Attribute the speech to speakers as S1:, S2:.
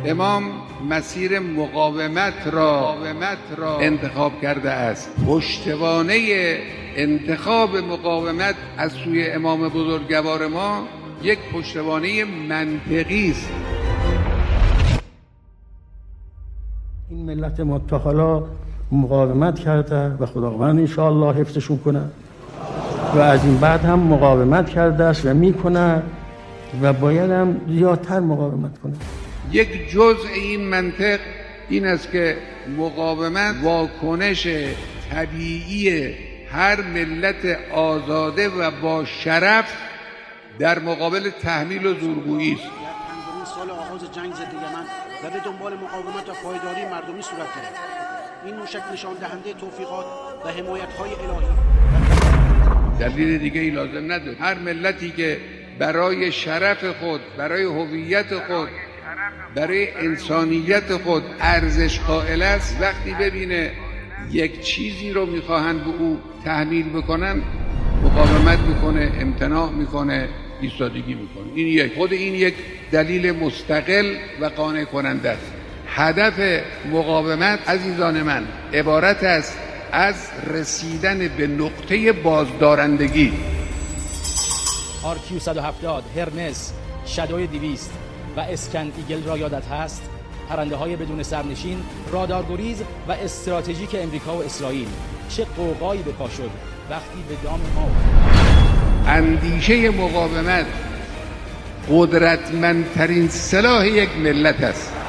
S1: امام مسیر مقاومت را انتخاب کرده است. پشتوانه انتخاب مقاومت از سوی امام بزرگوار ما یک پشتوانه منطقی است.
S2: این ملت ما تا حالا مقاومت کرده و خداوند انشاءالله حفظشون کنه و از این بعد هم مقاومت کرده است و میکنه و باید هم زیادتر مقاومت کنه.
S1: یک جزء این منطق این است که مقاومت واکنش طبیعی هر ملت آزاده و با شرف در مقابل تحمیل و زورگویی است.
S3: سال آغاز جنگ ضد یمن و به دنبال مقاومت و پایداری مردمی صورت گرفت. این موشک نشان دهنده توفیقات و حمایت‌های الهی.
S1: دلیل دیگه ای لازم نداره. هر ملتی که برای شرف خود، برای هویت خود، برای انسانیت خود ارزش قائل است، وقتی ببینه یک چیزی رو میخواهند به او تحمیل بکنن مقاومت میکنه، امتناع میکنه، ایستادگی میکنه. خود این یک دلیل مستقل و قانع کننده است. هدف مقاومت عزیزان من عبارت است از رسیدن به نقطه بازدارندگی.
S4: RQ 170 هرمس شادوی 200 و اسکند ایگل را یادت هست؟ پرنده های بدون سرنشین، رادارگریز و استراتژیک امریکا و اسرائیل. چه قوقایی به پا شد وقتی به دام ما
S1: اندیشه مقاومت قدرتمندترین سلاح یک ملت است.